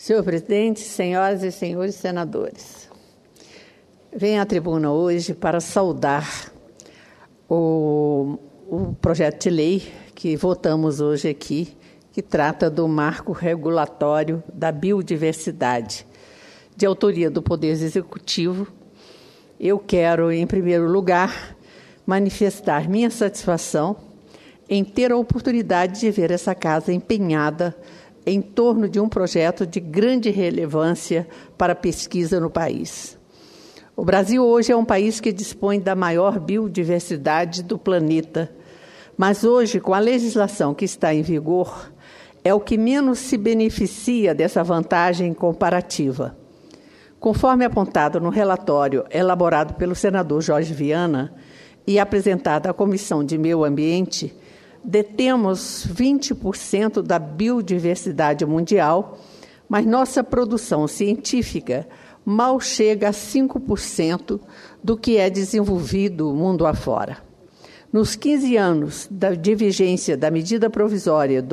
Senhor presidente, senhoras e senhores senadores, venho à tribuna hoje para saudar o projeto de lei que votamos hoje aqui, que trata do marco regulatório da biodiversidade, de autoria do Poder Executivo. Eu quero, em primeiro lugar, manifestar minha satisfação em ter a oportunidade de ver essa casa empenhada em torno de um projeto de grande relevância para a pesquisa no país. O Brasil hoje é um país que dispõe da maior biodiversidade do planeta, mas hoje, com a legislação que está em vigor, é o que menos se beneficia dessa vantagem comparativa. Conforme apontado no relatório elaborado pelo senador Jorge Viana e apresentado à Comissão de Meio Ambiente, detemos 20% da biodiversidade mundial, mas nossa produção científica mal chega a 5% do que é desenvolvido mundo afora. Nos 15 anos de vigência da medida provisória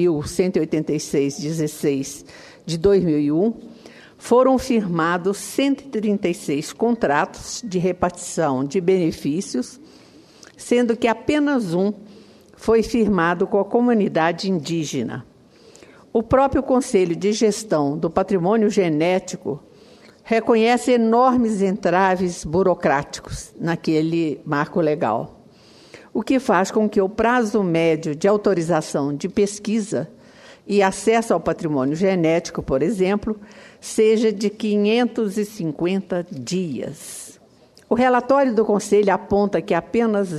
2186/16 de 2001, foram firmados 136 contratos de repartição de benefícios, sendo que apenas um foi firmado com a comunidade indígena. O próprio Conselho de Gestão do Patrimônio Genético reconhece enormes entraves burocráticos naquele marco legal, o que faz com que o prazo médio de autorização de pesquisa e acesso ao patrimônio genético, por exemplo, seja de 550 dias. O relatório do Conselho aponta que apenas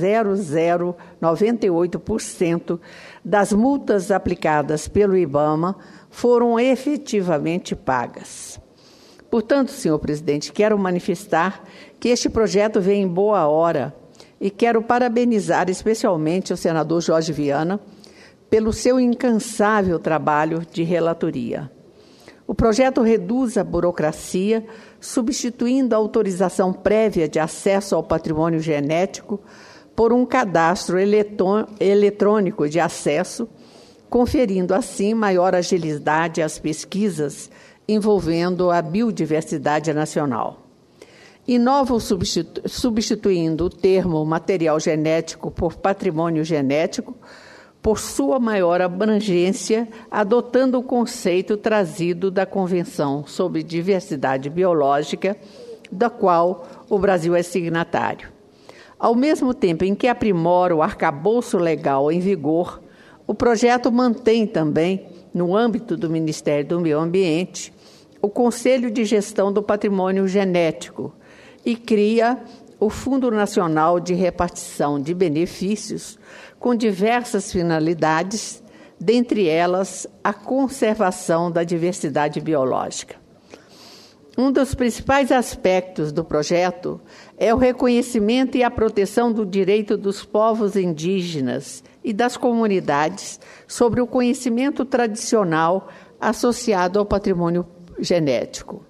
0,098% das multas aplicadas pelo IBAMA foram efetivamente pagas. Portanto, senhor presidente, quero manifestar que este projeto vem em boa hora e quero parabenizar especialmente o senador Jorge Viana pelo seu incansável trabalho de relatoria. O projeto reduz a burocracia, substituindo a autorização prévia de acesso ao patrimônio genético por um cadastro eletrônico de acesso, conferindo assim maior agilidade às pesquisas envolvendo a biodiversidade nacional. Inova substituindo o termo material genético por patrimônio genético, por sua maior abrangência, adotando o conceito trazido da Convenção sobre Diversidade Biológica, da qual o Brasil é signatário. Ao mesmo tempo em que aprimora o arcabouço legal em vigor, o projeto mantém também, no âmbito do Ministério do Meio Ambiente, o Conselho de Gestão do Patrimônio Genético e cria o Fundo Nacional de Repartição de Benefícios, com diversas finalidades, dentre elas a conservação da diversidade biológica. Um dos principais aspectos do projeto é o reconhecimento e a proteção do direito dos povos indígenas e das comunidades sobre o conhecimento tradicional associado ao patrimônio genético.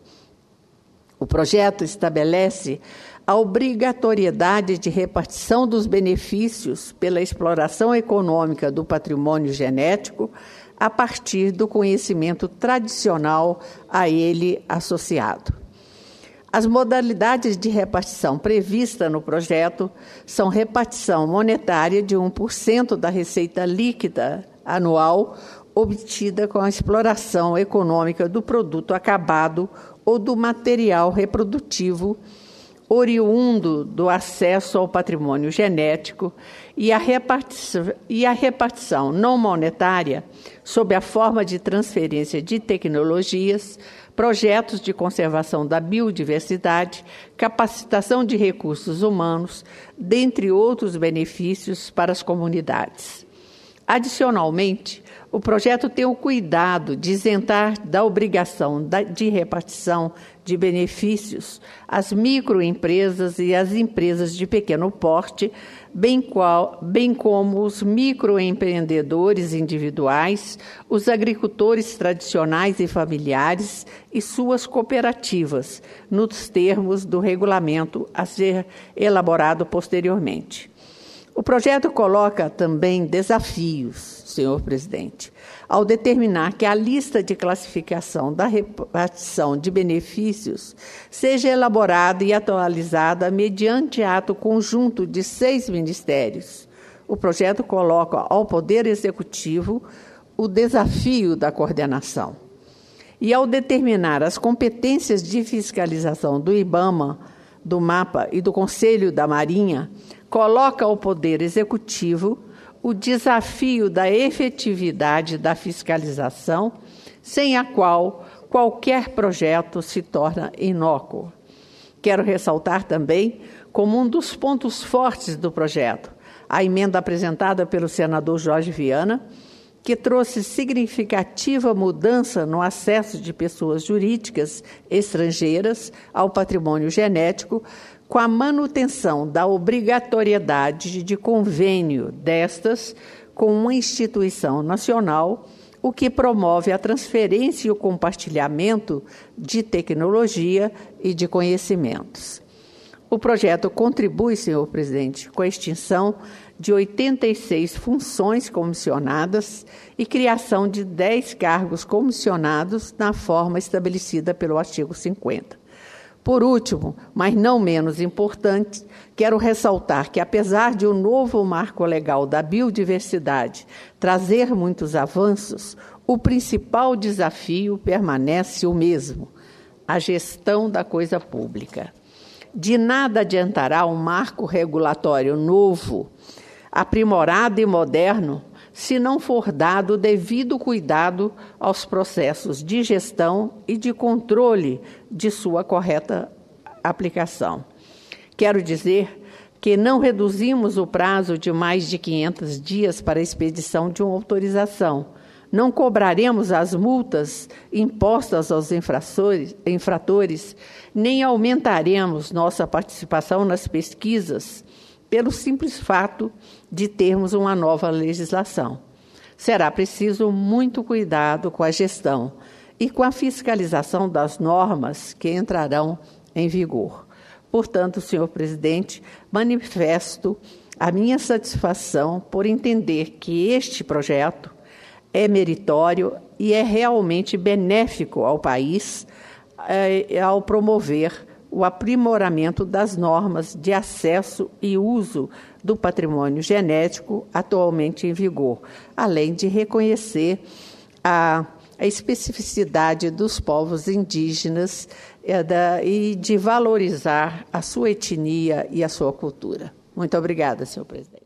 O projeto estabelece a obrigatoriedade de repartição dos benefícios pela exploração econômica do patrimônio genético a partir do conhecimento tradicional a ele associado. As modalidades de repartição previstas no projeto são repartição monetária de 1% da receita líquida anual obtida com a exploração econômica do produto acabado ou do material reprodutivo oriundo do acesso ao patrimônio genético e a repartição não monetária sob a forma de transferência de tecnologias, projetos de conservação da biodiversidade, capacitação de recursos humanos, dentre outros benefícios para as comunidades. Adicionalmente, o projeto tem o cuidado de isentar da obrigação de repartição de benefícios as microempresas e as empresas de pequeno porte, bem como os microempreendedores individuais, os agricultores tradicionais e familiares e suas cooperativas, nos termos do regulamento a ser elaborado posteriormente. O projeto coloca também desafios senhor presidente, ao determinar que a lista de classificação da repartição de benefícios seja elaborada e atualizada mediante ato conjunto de 6 ministérios. O projeto coloca ao Poder Executivo o desafio da coordenação. E ao determinar as competências de fiscalização do IBAMA, do MAPA e do Conselho da Marinha, coloca ao Poder Executivo o desafio da efetividade da fiscalização, sem a qual qualquer projeto se torna inócuo. Quero ressaltar também, como um dos pontos fortes do projeto, a emenda apresentada pelo senador Jorge Viana, que trouxe significativa mudança no acesso de pessoas jurídicas estrangeiras ao patrimônio genético, com a manutenção da obrigatoriedade de convênio destas com uma instituição nacional, o que promove a transferência e o compartilhamento de tecnologia e de conhecimentos. O projeto contribui, senhor presidente, com a extinção de 86 funções comissionadas e criação de 10 cargos comissionados na forma estabelecida pelo artigo 50. Por último, mas não menos importante, quero ressaltar que, apesar de o novo marco legal da biodiversidade trazer muitos avanços, o principal desafio permanece o mesmo: a gestão da coisa pública. De nada adiantará um marco regulatório novo, aprimorado e moderno, se não for dado devido cuidado aos processos de gestão e de controle de sua correta aplicação. Quero dizer que não reduzimos o prazo de mais de 500 dias para a expedição de uma autorização. Não cobraremos as multas impostas aos infratores, nem aumentaremos nossa participação nas pesquisas, pelo simples fato de termos uma nova legislação. Será preciso muito cuidado com a gestão e com a fiscalização das normas que entrarão em vigor. Portanto, senhor presidente, manifesto a minha satisfação por entender que este projeto é meritório e é realmente benéfico ao país ao promover o aprimoramento das normas de acesso e uso do patrimônio genético atualmente em vigor, além de reconhecer a especificidade dos povos indígenas e de valorizar a sua etnia e a sua cultura. Muito obrigada, senhor presidente.